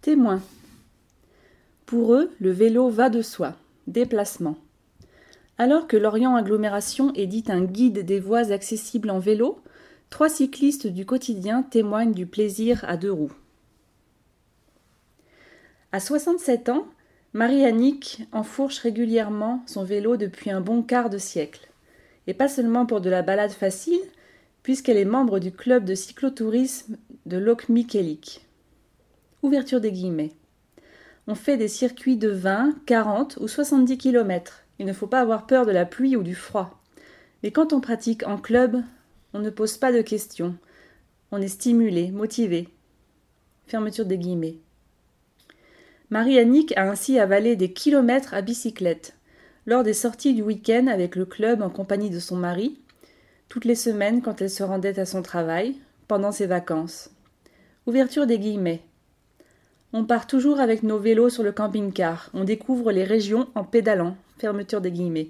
Témoins. Pour eux, le vélo va de soi. Déplacement. Alors que Lorient Agglomération édite un guide des voies accessibles en vélo, 3 cyclistes du quotidien témoignent du plaisir à 2 roues. À 67 ans, Marie-Annick enfourche régulièrement son vélo depuis un bon quart de siècle. Et pas seulement pour de la balade facile, puisqu'elle est membre du club de cyclotourisme de Locmiquélic. Ouverture des guillemets. On fait des circuits de 20, 40 ou 70 km. Il ne faut pas avoir peur de la pluie ou du froid. Mais quand on pratique en club, on ne pose pas de questions. On est stimulé, motivé. Fermeture des guillemets. Marie-Annick a ainsi avalé des kilomètres à bicyclette, lors des sorties du week-end avec le club en compagnie de son mari, toutes les semaines quand elle se rendait à son travail, pendant ses vacances. Ouverture des guillemets. On part toujours avec nos vélos sur le camping-car, on découvre les régions en pédalant. Fermeture des guillemets.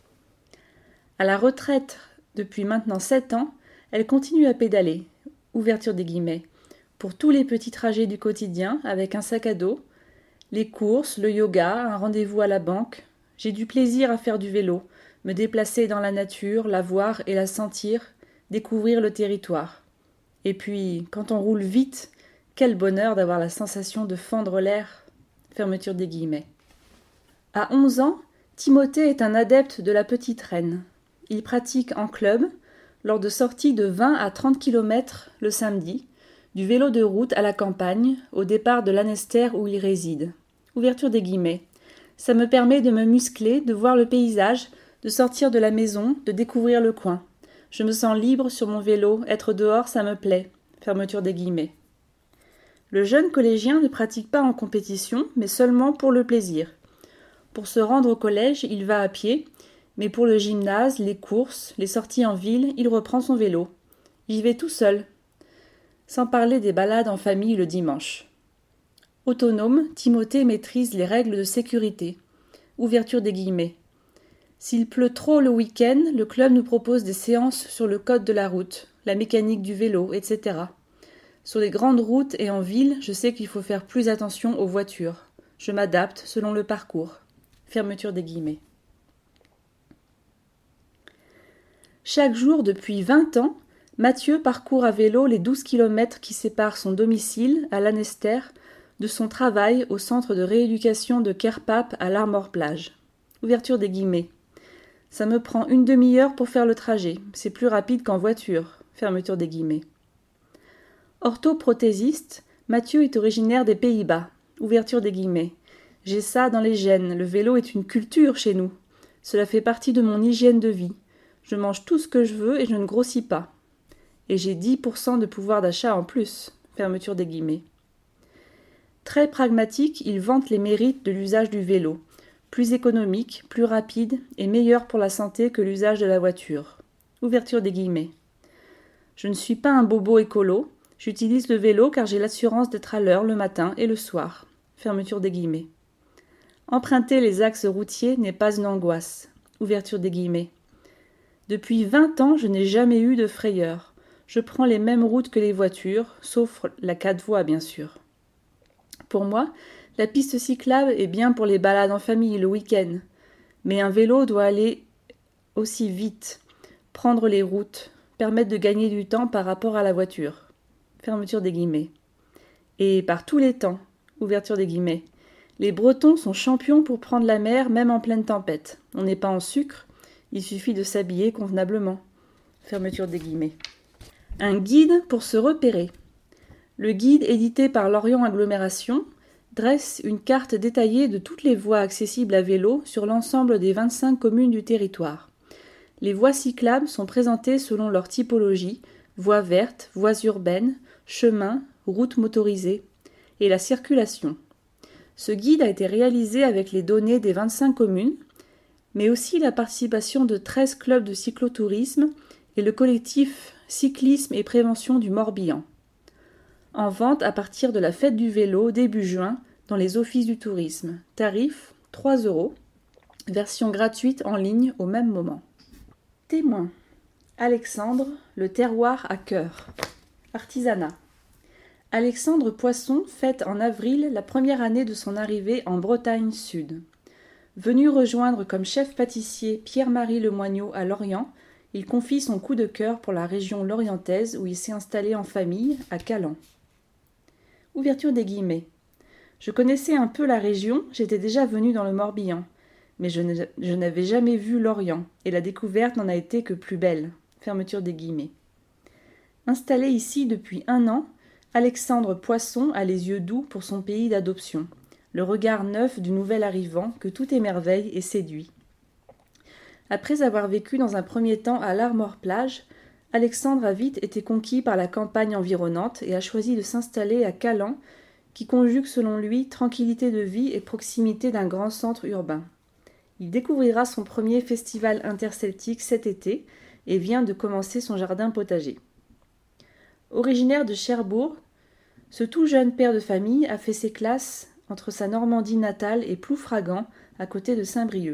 À la retraite depuis maintenant 7 ans, elle continue à pédaler. Ouverture des guillemets. Pour tous les petits trajets du quotidien avec un sac à dos, les courses, le yoga, un rendez-vous à la banque. J'ai du plaisir à faire du vélo, me déplacer dans la nature, la voir et la sentir, découvrir le territoire. Et puis, quand on roule vite, quel bonheur d'avoir la sensation de fendre l'air. Fermeture des guillemets. À 11 ans, Timothée est un adepte de la petite reine. Il pratique en club, lors de sorties de 20 à 30 km le samedi, du vélo de route à la campagne, au départ de Lanester où il réside. Ouverture des guillemets. Ça me permet de me muscler, de voir le paysage, de sortir de la maison, de découvrir le coin. Je me sens libre sur mon vélo, être dehors, ça me plaît. Fermeture des guillemets. Le jeune collégien ne pratique pas en compétition, mais seulement pour le plaisir. Pour se rendre au collège, il va à pied, mais pour le gymnase, les courses, les sorties en ville, il reprend son vélo. J'y vais tout seul. Sans parler des balades en famille le dimanche. Autonome, Timothée maîtrise les règles de sécurité. Ouverture des guillemets. S'il pleut trop le week-end, le club nous propose des séances sur le code de la route, la mécanique du vélo, etc. Sur les grandes routes et en ville, je sais qu'il faut faire plus attention aux voitures. Je m'adapte selon le parcours. Fermeture des guillemets. Chaque jour depuis 20 ans, Mathieu parcourt à vélo les 12 km qui séparent son domicile, à Lanester, de son travail au centre de rééducation de Kerpap à l'Armor-Plage. Ouverture des guillemets. Ça me prend une demi-heure pour faire le trajet. C'est plus rapide qu'en voiture. Fermeture des guillemets. Orthoprothésiste, Mathieu est originaire des Pays-Bas. Ouverture des guillemets. J'ai ça dans les gènes. Le vélo est une culture chez nous. Cela fait partie de mon hygiène de vie. Je mange tout ce que je veux et je ne grossis pas. Et j'ai 10% de pouvoir d'achat en plus. Fermeture des guillemets. Très pragmatique, il vante les mérites de l'usage du vélo. Plus économique, plus rapide et meilleur pour la santé que l'usage de la voiture. Ouverture des guillemets. Je ne suis pas un bobo écolo. J'utilise le vélo car j'ai l'assurance d'être à l'heure le matin et le soir. Fermeture des guillemets. Emprunter les axes routiers n'est pas une angoisse. Ouverture des guillemets. Depuis 20 ans, je n'ai jamais eu de frayeur. Je prends les mêmes routes que les voitures, sauf la 4 voies bien sûr. Pour moi, la piste cyclable est bien pour les balades en famille le week-end. Mais un vélo doit aller aussi vite, prendre les routes, permettre de gagner du temps par rapport à la voiture. Fermeture des guillemets. Et par tous les temps, ouverture des guillemets. Les Bretons sont champions pour prendre la mer même en pleine tempête. On n'est pas en sucre, il suffit de s'habiller convenablement. Fermeture des guillemets. Un guide pour se repérer. Le guide édité par Lorient Agglomération dresse une carte détaillée de toutes les voies accessibles à vélo sur l'ensemble des 25 communes du territoire. Les voies cyclables sont présentées selon leur typologie, voies vertes, voies urbaines, chemins, routes motorisées, et la circulation. Ce guide a été réalisé avec les données des 25 communes, mais aussi la participation de 13 clubs de cyclotourisme et le collectif Cyclisme et Prévention du Morbihan. En vente à partir de la fête du vélo début juin dans les offices du tourisme. Tarif 3 €. Version gratuite en ligne au même moment. Témoin. Alexandre, le terroir à cœur. Artisanat. Alexandre Poisson fête en avril la première année de son arrivée en Bretagne Sud. Venu rejoindre comme chef pâtissier Pierre-Marie Lemoigneau à Lorient, il confie son coup de cœur pour la région lorientaise où il s'est installé en famille, à Calan. Ouverture des guillemets. Je connaissais un peu la région, j'étais déjà venu dans le Morbihan, mais je n'avais jamais vu Lorient, et la découverte n'en a été que plus belle. Fermeture des guillemets. Installé ici depuis 1 an, Alexandre Poisson a les yeux doux pour son pays d'adoption, le regard neuf du nouvel arrivant que tout émerveille et séduit. Après avoir vécu dans un premier temps à l'Armor-Plage, Alexandre a vite été conquis par la campagne environnante et a choisi de s'installer à Calan, qui conjugue selon lui tranquillité de vie et proximité d'un grand centre urbain. Il découvrira son premier festival interceltique cet été et vient de commencer son jardin potager. Originaire de Cherbourg, ce tout jeune père de famille a fait ses classes entre sa Normandie natale et Ploufragan, à côté de Saint-Brieuc.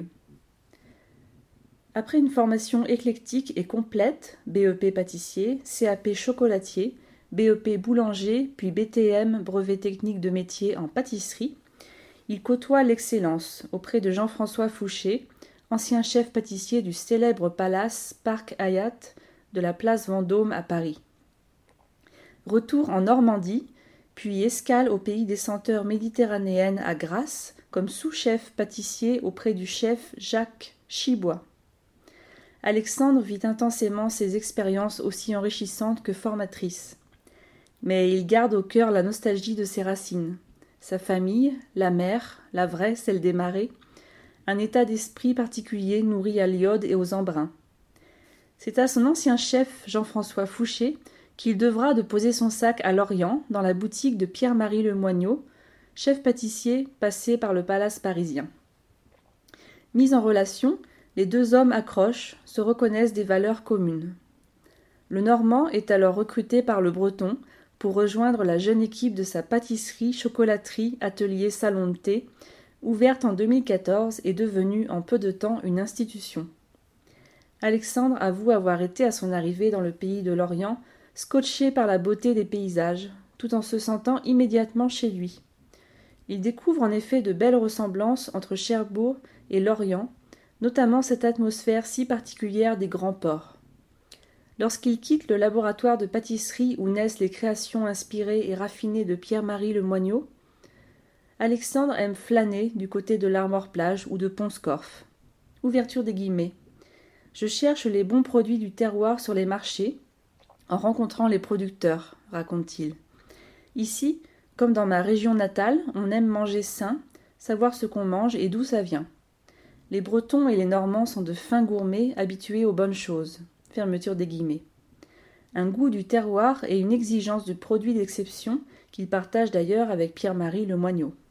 Après une formation éclectique et complète, BEP pâtissier, CAP chocolatier, BEP boulanger, puis BTM, brevet technique de métier en pâtisserie, il côtoie l'excellence auprès de Jean-François Fouché, ancien chef pâtissier du célèbre palace Parc Hyatt de la place Vendôme à Paris. Retour en Normandie, puis escale au pays des senteurs méditerranéennes à Grasse, comme sous-chef pâtissier auprès du chef Jacques Chibois. Alexandre vit intensément ces expériences aussi enrichissantes que formatrices. Mais il garde au cœur la nostalgie de ses racines, sa famille, la mer, la vraie, celle des marais, un état d'esprit particulier nourri à l'iode et aux embruns. C'est à son ancien chef Jean-François Fouché qu'il devra de poser son sac à Lorient, dans la boutique de Pierre-Marie Lemoigneau, chef pâtissier passé par le palace parisien. Mis en relation, les deux hommes accrochent, se reconnaissent des valeurs communes. Le Normand est alors recruté par le Breton pour rejoindre la jeune équipe de sa pâtisserie, chocolaterie, atelier, salon de thé, ouverte en 2014 et devenue en peu de temps une institution. Alexandre avoue avoir été à son arrivée dans le pays de l'Orient scotché par la beauté des paysages, tout en se sentant immédiatement chez lui. Il découvre en effet de belles ressemblances entre Cherbourg et Lorient, notamment cette atmosphère si particulière des grands ports. Lorsqu'il quitte le laboratoire de pâtisserie où naissent les créations inspirées et raffinées de Pierre-Marie Lemoigneau, Alexandre aime flâner du côté de l'Armor-Plage ou de Pont-Scorff. Ouverture des guillemets. Je cherche les bons produits du terroir sur les marchés, en rencontrant les producteurs, raconte-t-il. Ici, comme dans ma région natale, on aime manger sain, savoir ce qu'on mange et d'où ça vient. Les Bretons et les Normands sont de fins gourmets habitués aux bonnes choses. Fermeture des guillemets. Un goût du terroir et une exigence de produits d'exception qu'il partage d'ailleurs avec Pierre-Marie Lemoigneau.